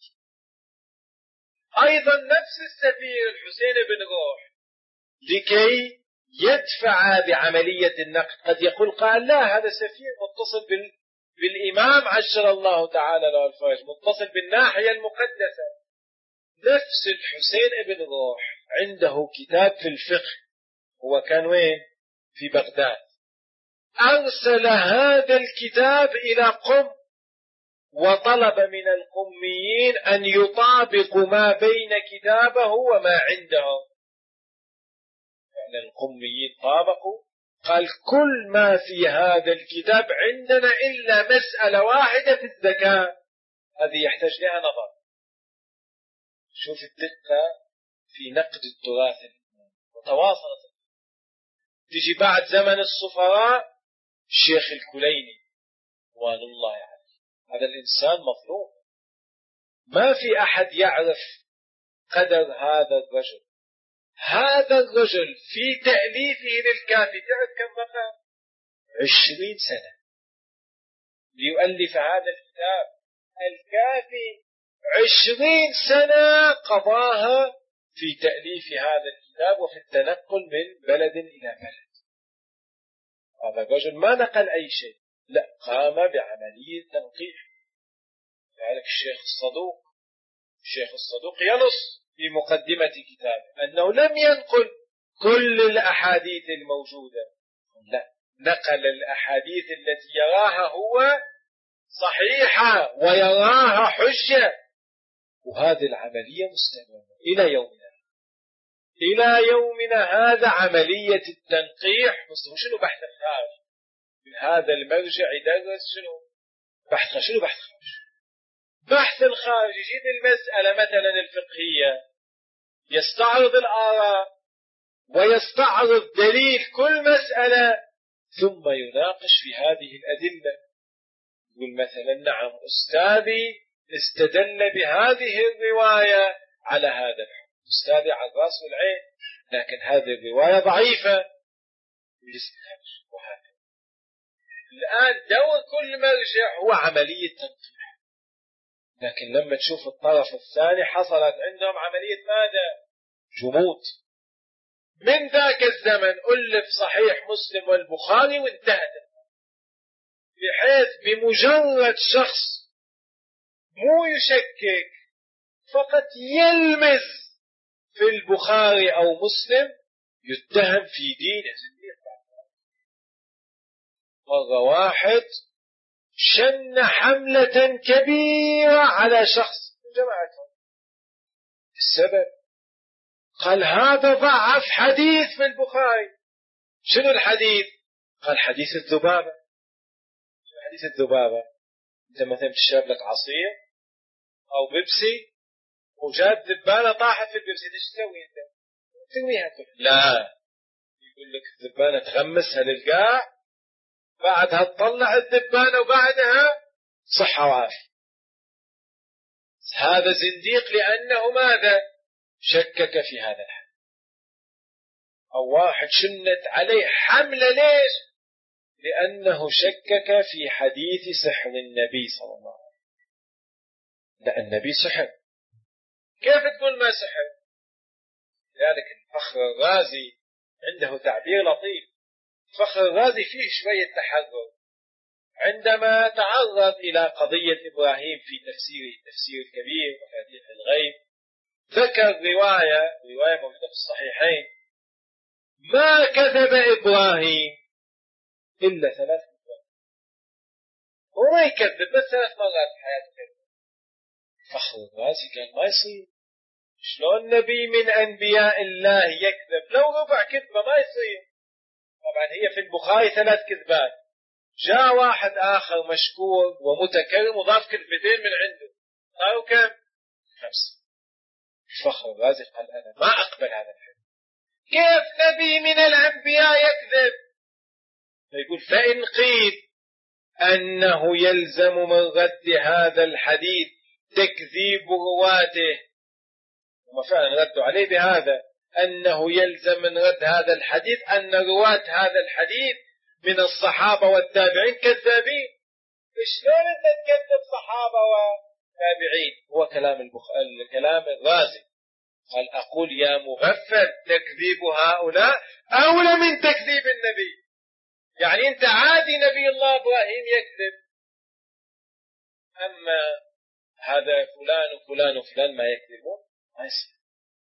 أيضا نفس السفير الحسين بن روح لكي يدفع بعملية النقد قد يقول قال لا هذا سفير متصل بالإمام عجل الله تعالى له الفرج، متصل بالناحية المقدسة. نفس الحسين بن روح عنده كتاب في الفقه، هو كان وين؟ في بغداد. أرسل هذا الكتاب إلى قم وطلب من القميين أن يطابقوا ما بين كتابه وما عندهم. يعني القميين طابقوا، قال كل ما في هذا الكتاب عندنا إلا مسألة واحدة في الزكاة، هذه يحتاج لها نظر. شوف الدقة في نقد التراث وتواصلت. تجي بعد زمن الصفراء الشيخ الكليني رضوان الله عليه، هذا الإنسان مظلوم، ما في أحد يعرف قدر هذا الرجل. هذا الرجل في تأليفه للكافي تعرف كم بقى؟ 20 سنة ليؤلف هذا الكتاب الكافي. 20 سنة قضاها في تأليف هذا الكتاب وفي التنقل من بلد إلى بلد. هذا الرجل ما نقل أي شيء، لا، قام بعملية تنقيح. لذلك الشيخ الصدوق ينص في مقدمة كتابه أنه لم ينقل كل الأحاديث الموجودة، لا، نقل الأحاديث التي يراها هو صحيحة ويراها حجة. وهذه العملية مستمرة إلى يومنا هذا. عملية التنقيح مستمرة. شنو بحث الخارج؟ من هذا المرجع يدرس شنو بحث خارج. بحث الخارج يجيب المسألة مثلا الفقهية، يستعرض الآراء ويستعرض دليل كل مسألة ثم يناقش في هذه الأدلة. يقول مثلا نعم أستاذي استدل بهذه الرواية على هذا الحكم، أستاذي على الرأس والعين، لكن هذه الرواية ضعيفة. وهكذا. الآن دور كل مرجع هو عملية تنقيح. لكن لما تشوف الطرف الثاني حصلت عندهم عملية ماذا؟ جمود. من ذاك الزمن ألف صحيح مسلم والبخاري وانتهت، بحيث بمجرد شخص مو يشكك فقط يلمز في البخاري أو مسلم يتهم في دينه. مرة واحد شن حملة كبيرة على شخص من جماعتهم. السبب قال هذا ضعف حديث في البخاري. شنو الحديث؟ قال حديث الذبابة. حديث الذبابة، انت مثلا تشرب لك عصير او بيبسي وجات ذبانة طاحت في البيبسي، ايش تسوي انت؟ ترميها كلها. لا، يقول لك الذبانة تغمسها للقاع، بعدها تطلع الذبانة وبعدها صحة وعافية. هذا زنديق لأنه ماذا؟ شكك في هذا الحديث. أو واحد شنت عليه حملة، ليش؟ لأنه شكك في حديث سحر النبي صلى الله عليه وسلم. لا، النبي سحر، كيف تقول ما سحر؟ لذلك الفخر الرازي عنده تعبير لطيف. الفخر الرازي فيه شوية تحرر عندما تعرض إلى قضية إبراهيم في تفسيره التفسير الكبير ومفاتيح الغيب. ذكر رواية موجودة في الصحيحين: ما كذب إبراهيم إلا 3 مرات. هو ما يكذب بس 3 مرات في حياته. فخر الرازي قال ما يصير، شلون نبي من أنبياء الله يكذب؟ لو ربع كذبة ما يصير. طبعا هي في البخاري 3 كذبات، جاء واحد آخر مشكور ومتكرم وضاف كذبتين من عنده، صاروا كم؟ 5. فخر الرازي قال أنا ما أقبل هذا الحديث، كيف نبي من الأنبياء يكذب؟ فيقول فإن قيل أنه يلزم من رد هذا الحديث تكذيب رواته وفعلا ردوا عليه بهذا، أنه يلزم من رد هذا الحديث أن رواة هذا الحديث من الصحابة والتابعين كذابين. شلون أنت تكذب صحابة وتابعين؟ هو كلام الرازي. قال أقول يا مغفل تكذيب هؤلاء أولى من تكذيب النبي. يعني أنت عادي نبي الله إبراهيم يكذب، أما هذا فلان وفلان وفلان ما يكذبون ما يصير.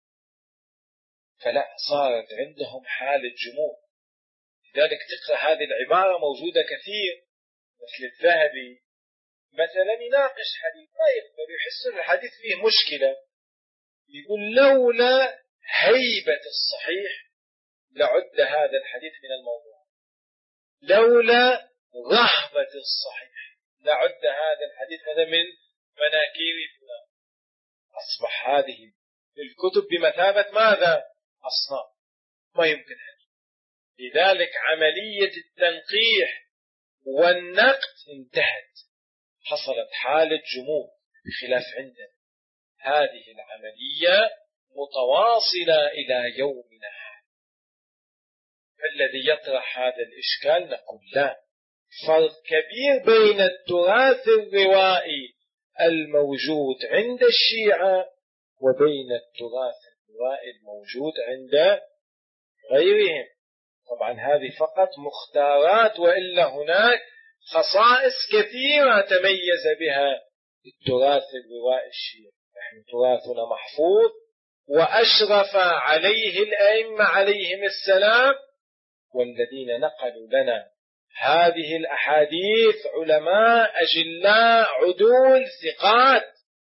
فلا، صارت عندهم حالة جمود. لذلك تقرأ هذه العبارة موجودة كثير، مثل الذهبي مثلا يناقش حديث ما يقدر، يحس أن الحديث فيه مشكلة، يقول لولا هيبة الصحيح لعد هذا الحديث من الموضوع، لولا رهبة الصحيح لعد هذا الحديث هذا من مناكير فلان. أصبح هذه الكتب بمثابة ماذا؟ أصناف، ما يمكن هذا. لذلك عملية التنقيح والنقد انتهت، حصلت حالة جمود. بخلاف عندنا هذه العملية متواصلة إلى يومنا هذا. فالذي يطرح هذا الإشكال نقول لا، فرق كبير بين التراث الروائي الموجود عند الشيعة وبين التراث الروائي الموجود عند غيرهم. طبعا هذه فقط مختارات، وإلا هناك خصائص كثيرة تميز بها التراث الروائي الشيعي. نحن تراثنا محفوظ وأشرف عليه الأئمة عليهم السلام، والذين نقلوا لنا هذه الأحاديث علماء أجلاء عدول ثقات.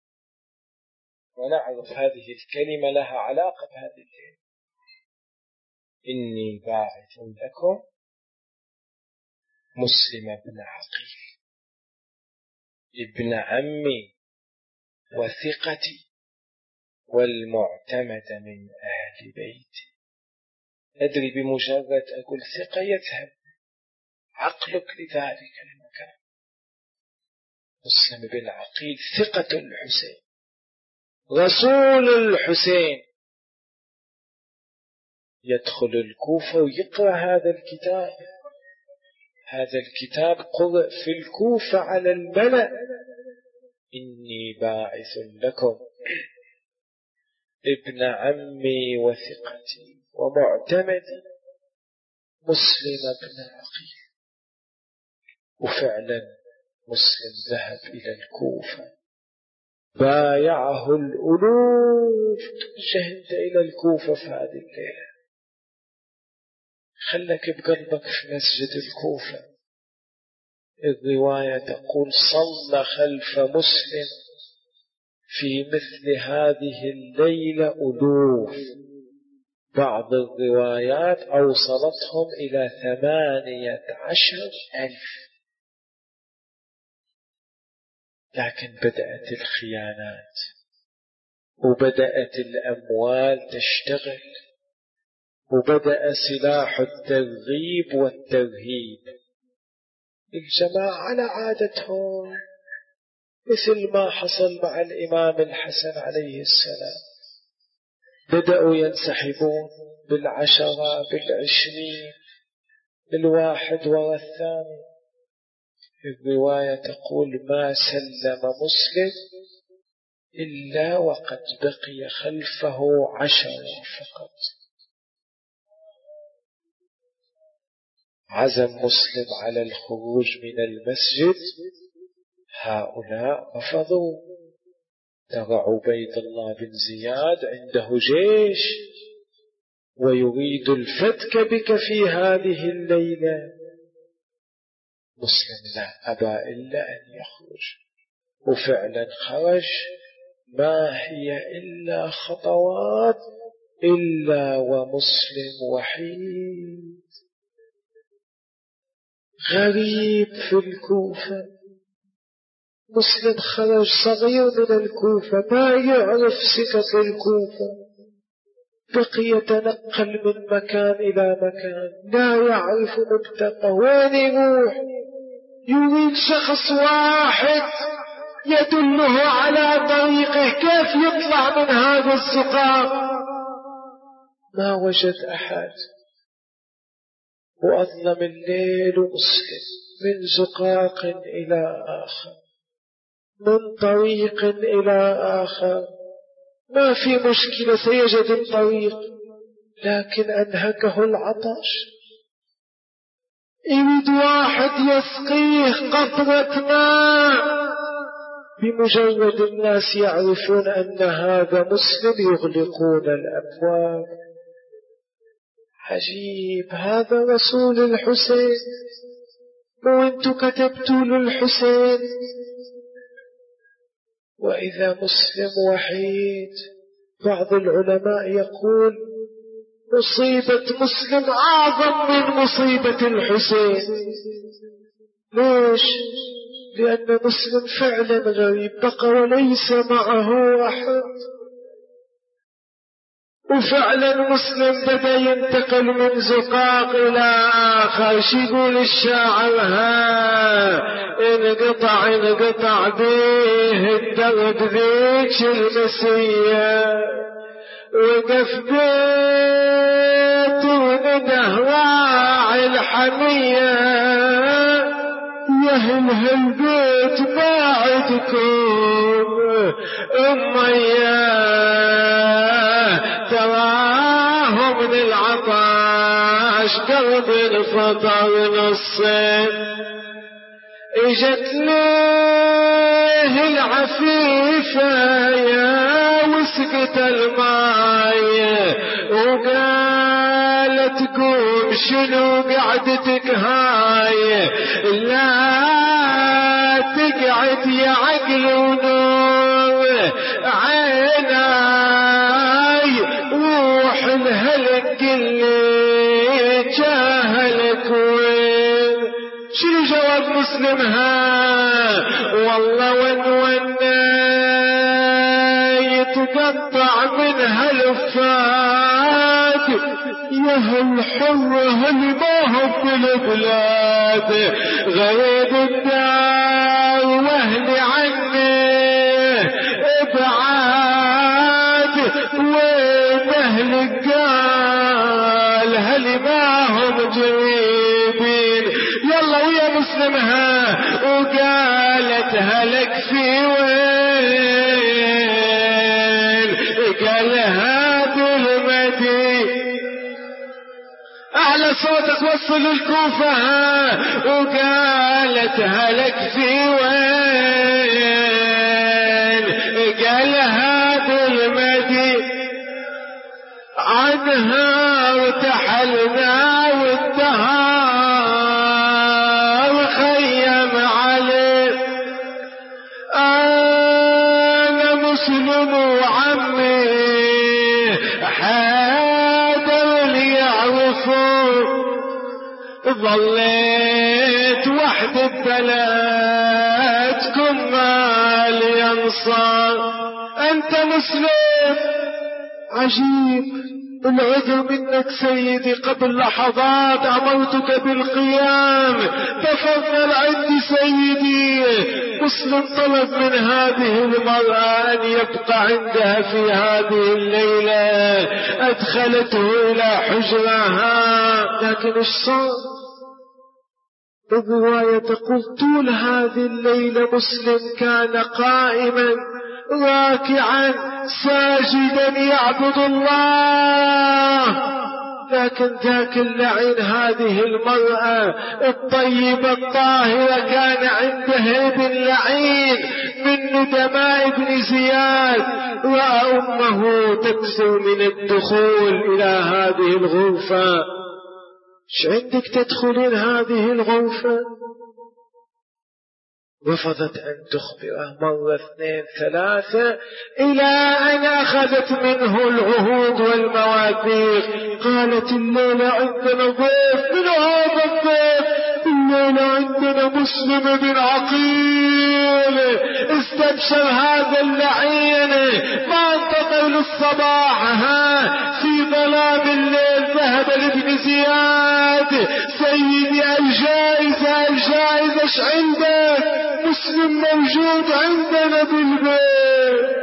ونعرف هذه الكلمة لها علاقة بهذه الكلمة: إني باعث لكم مسلم بن عقيل ابن عمي وثقتي والمعتمد من أهل بيتي. أدري بمجرد أقول ثقة يذهب عقلك لذلك المكان. مسلم بن عقيل ثقة الحسين، رسول الحسين، يدخل الكوفة ويقرأ هذا الكتاب. هذا الكتاب قرأ في الكوفة على الملأ: إني باعث لكم ابن عمي وثقتي ومعتمدي مسلم بن عقيل. وفعلا مسلم ذهب إلى الكوفة، بايعه الألوف. شهدت إلى الكوفة في هذه الليلة، خلك بقلبك في مسجد الكوفة. الرواية تقول صلى خلف مسلم في مثل هذه الليلة ألوف. بعض الروايات أوصلتهم إلى 18,000. لكن بدأت الخيانات وبدأت الأموال تشتغل، وبدأ سلاح الترغيب والترهيب. الجماعة على عادتهم مثل ما حصل مع الإمام الحسن عليه السلام، بدأوا ينسحبون بالعشرة بالعشرين، الواحد وراء الثاني. الرواية تقول ما سلم مسلم إلا وقد بقي خلفه 10 فقط. عزم مسلم على الخروج من المسجد، هؤلاء رفضوا. ترى عبيد الله بن زياد عنده جيش ويريد الفتك بك في هذه الليلة. مسلم لا أبى إلا أن يخرج، وفعلا خرج. ما هي إلا خطوات إلا ومسلم وحيد غريب في الكوفة. مسلم خرج صغير من الكوفة، ما يعرف سكة الكوفة، بقي يتنقل من مكان إلى مكان، لا يعرف منطقة وين يروح. يريد شخص واحد يدله على طريقه، كيف يطلع من هذا الزقاق؟ ما وجد أحد. وأظلم الليل مسلم من زقاق إلى آخر، من طريق إلى آخر، ما في مشكلة، سيجد الطريق، لكن أنهكه العطش. يريد واحد يسقيه قطرة ماء، بمجرد الناس يعرفون أن هذا مسلم يغلقون الأبواب. عجيب، هذا رسول الحسين وانتم كتبتوا للحسين. وإذا مسلم وحيد، بعض العلماء يقول مصيبة مسلم أعظم من مصيبة الحسين. ليش؟ لأن مسلم فعلا غريب بقى وليس معه أحد، وفعلا مسلم بدأ ينتقل من زقاق إلى آخر. شو يقول الشاعر؟ انقطع بيه الدرب ذيك المسية، وقف بيت ونده راعي الحمية، يهل هالبيت باعدكم أمياه، تراه من العطاش قلب الفطر نصين. اجت ليه العفيفة يا وسقت الماي، وقالت قوم شنو قعدتك هاي، لا تقعد يا عقل ونور عيناي، روح الهلك اللي جاهلك وين. شنو جواب مسلم؟ والله ون يتقطع من هالفات، يا هالحر هل ما هو بالبلاد، غيب الدار واهل عني ابعاد، وين اهل قال هل ما هم جريبين. يلا ويا مسلم وقالت هلك في وين، قالها بالمدينة. أعلى صوتك وصل الكوفة. وقالت هلك في وين، قالها بالمدينة. عنها ارتحلنا والدهار خيم عليه، أنا مسلم وعمي حيدر اللي يعرفوا، ظليت وحد بلدكم ما لي انصار. أنت مسلم، عجيب، العذر منك سيدي، قبل لحظات أمرتك بالقيام، تفضل عندي سيدي. مسلم طلب من هذه المرأة أن يبقى عندها في هذه الليلة، أدخلته إلى حجرها، لكن ايش صار؟ الرواية تقول طول هذه الليلة مسلم كان قائما راكعا ساجدا يعبد الله، لكن ذاك اللعين هذه المرأة الطيبة الطاهرة كان عنده ابن لعين من ندماء ابن زياد، رأى أمه تكسر من الدخول إلى هذه الغرفة. ايش عندك تدخلين هذه الغرفة؟ رفضت أن تخبره مرة اثنين ثلاثة، إلى أن أخذت منه العهود والمواثيق. قالت الليلة عندنا ضيف. من هذا الضيف؟ الليلة عندنا مسلم بن عقيل، استبشر هذا اللعين، ما انتظر للصباح. في ظلام الليل ذهب لابن زياد، سيدي الجائزة ايش عندك؟ مسلم موجود عندنا بالبيت،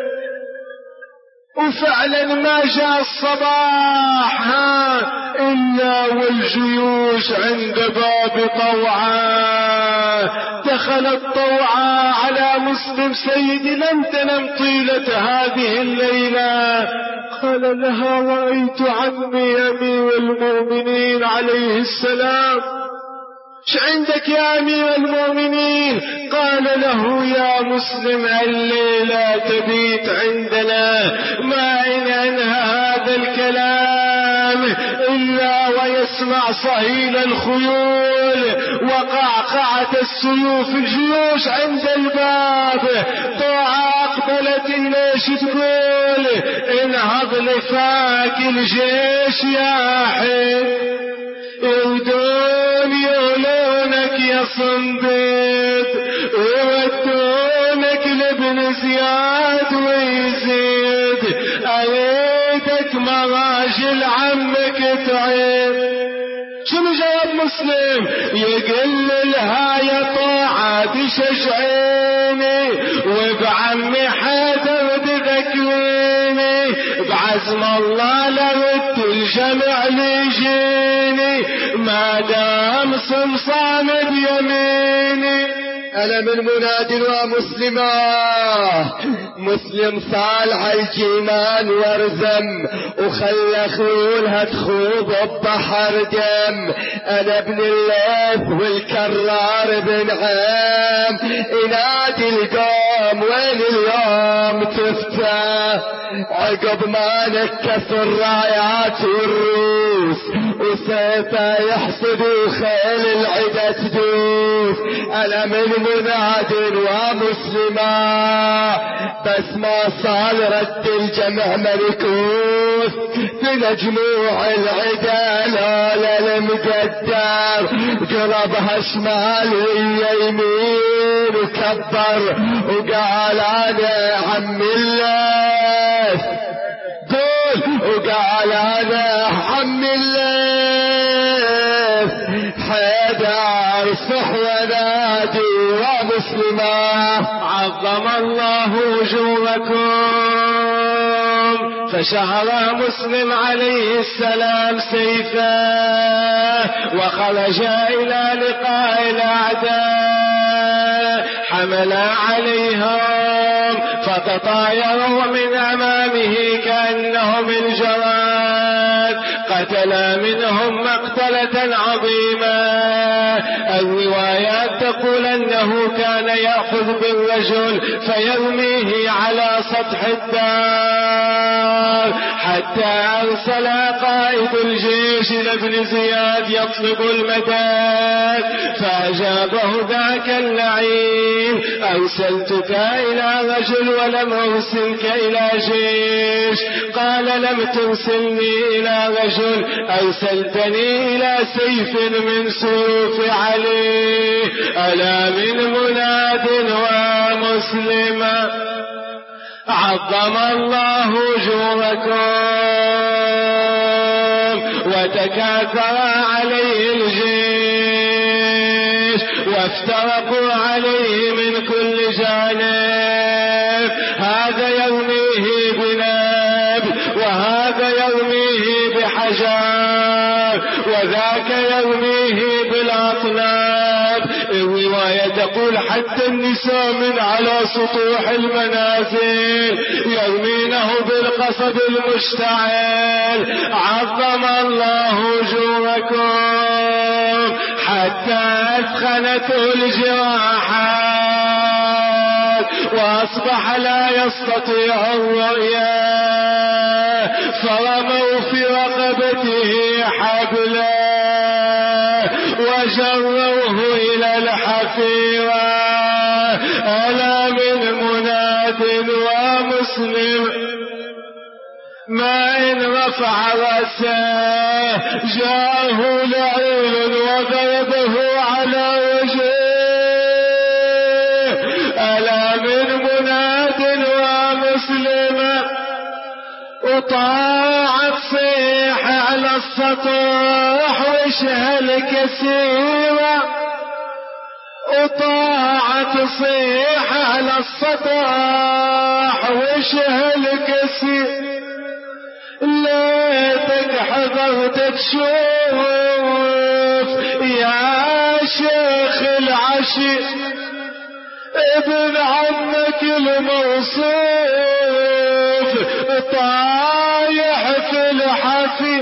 وفعلا ما جاء الصباح إلا والجيوش عند باب طوعا. دخلت طوعا على مسلم: سيدي لم تنم طيلة هذه الليلة. قال لها: رأيت عمي أمير المؤمنين عليه السلام. ايش عندك يا أمير المؤمنين؟ قال له: يا مسلم الليلة تبيت عندنا. ما إن أنهى هذا الكلام إلا ويسمع صهيل الخيول وقعقعة السيوف. الجيوش عند الباب. طوعا أقبلت: ليش تقول؟ انهض لفاك الجيش يا حي، يودون يولونك يا صنديد، يودونك لابن زياد ويزيد، أريدك مراجل عمك تعيد. شنو جواب مسلم؟ يقل لها: يا طاعة تشجعيني وبعمي حيدر تذكريني، بعزم الله لرد الجمع ليجيني، ما دام صمصام بيميني. أنا من مناد ومسلمة، مسلم صالح الجيمان وارزم، وخلى خيولها تخوض ببحر دم. أنا ابن الليث والكرار بن عام، ينادي القوم: وين اليوم تفتح؟ عقب ما نكسوا الرايات والروس، وسيفا يحصدوا خيل العدا تدوس. أنا من مناد ومسلمة، بس ما صار رد الجمع ملكوس، بنجموع العدا لولا المقدر، قربها شمال ويا يمين وكبر وقال: أنا عم الليث. قول. وقال: أنا عم الليث، حيدر صح ونادي ومسلمة. عظم الله وجوهكم. فشهر مسلم عليه السلام سيفه وخرج إلى لقاء الأعداء، حمل عليهم فتطايروا من أمامه كأنهم الجراد، قتل منهم مقتلة عظيمة. الروايات تقول أنه كان يأخذ بالرجل فيرميه على سطح الدار، حتى أرسل قائد الجيش لابن زياد يطلب المدد، فأجابه ذاك اللعين: أرسلتك إلى رجل ولم أرسلك إلى جيش. قال: لم ترسلني إلى رجل، أرسلتني إلى سيف من سيوف علي. ألا من مناد ومسلمة. عظم الله أجوركم. وتكاثر عليه الجيش وافترقوا عليه من كل جانب، هذا يرميه بناب وهذا يرميه بحجر وذاك يرميه بالأطناب. الرواية تقول حتى النساء من على سطوح المنازل يرمينه بالقصب المشتعل. عظم الله وجوهكم حتى أثخنته الجراحات وأصبح لا يستطيع الرؤيا، فرموا في رقبته حبلا وجروه إلى الحفيرة. ألا من مناد ومسلم. ما إن رفع رأسه جاءه لعين وضربه على وجهه. ألا من مناد ومسلم. وطاعت صيح على السطح وشها الكثيرة، وطاعة تصيح على السطح وشه الكسي ليتك حضرت تشوف يا شيخ العشي ابن عمك الموصوف طايح في الحفي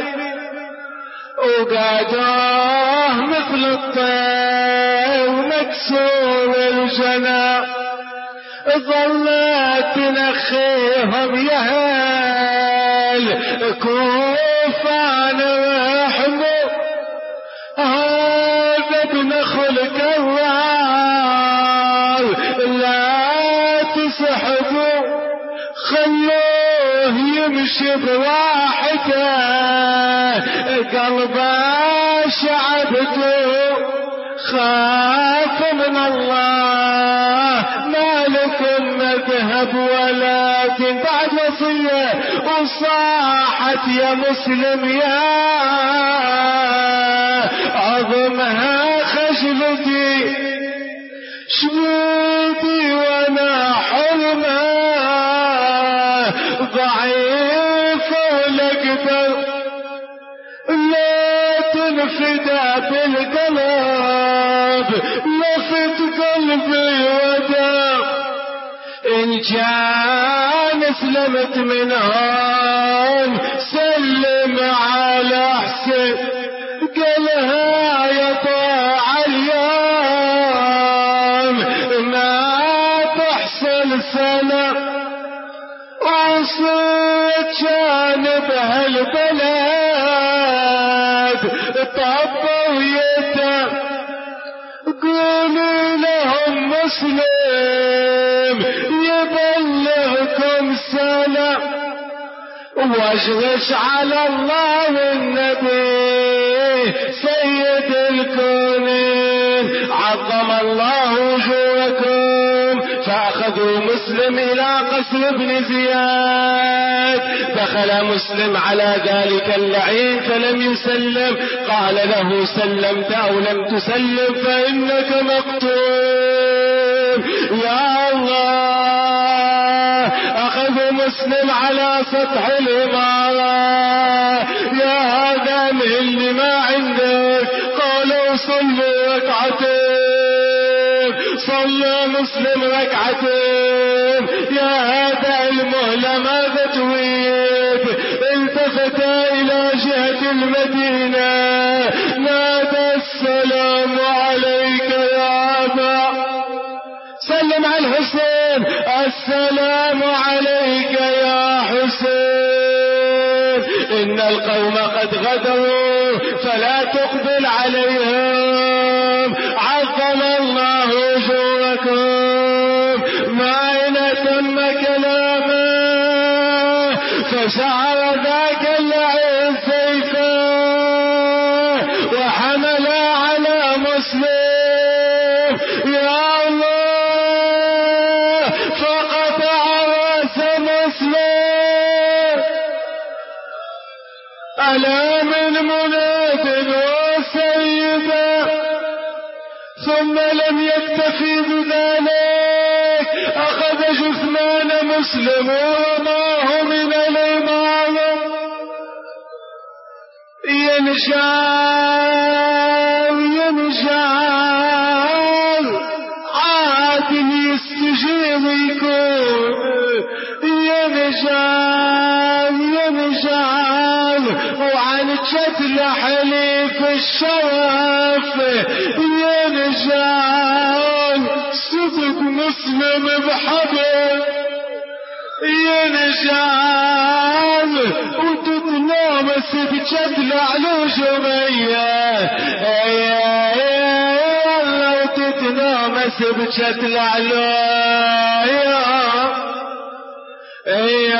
وقادوه مثل الطير مكسور الجناح ظلت تنخيهم يا هل كوفان رحمه هذا ابن خلق الرار لا تسحبوا خلوه يمشي براحته قلبه شعبته خاف من الله ما لكم مذهب ولكن بعد وصية وصاحت يا مسلم يا عظمها خجلتي شميتي وانا حرمة ضعيف ولقدر لا تنفدى بالقلب لفت قلبي ودار إن كان سلمت منهم سلم على حسين قالها يا طاع اليوم ما تحصل سنة وصيت كان بهالبلد طبوا يتم قولوا لهم مسلم يبلغكم سلام واجلس على الله والنبي سيد الكونين عظم الله وجوهكم فأخذوا مسلم إلى قصر ابن زياد دخل مسلم على ذلك اللعين فلم يسلم قال له سلمت أو لم تسلم فإنك مقتول يا الله أخذوا مسلم على سطح الإمارة يا هذا من اللي ما عندك قالوا صلوا ركعتين صلى مسلم ركعتين يا هذا المهلة ماذا تريد التفت إلى جهة المدينة نادى السلام عليك يا أبا سلم على الحسين السلام عليك يا حسين إن القوم قد غدروا فلا تقبل عليهم عظم الله وجوهكم ما إن تم كلامه فشعر ذاك اللعين سيفه وحمل على مسلم يا الله فقطع رأس مسلم ألا من مناد وسيدة ثم لم يكتفي بذلك أخذ جثمان مسلم ورماه من الإمارة ينشال عادل يستجيب يكون ينشال وعن شتل حليف الشرف ينشال صدق مسلم بحبل ينشال وتتنامس بشتل على جمية وتتنامس بشتل على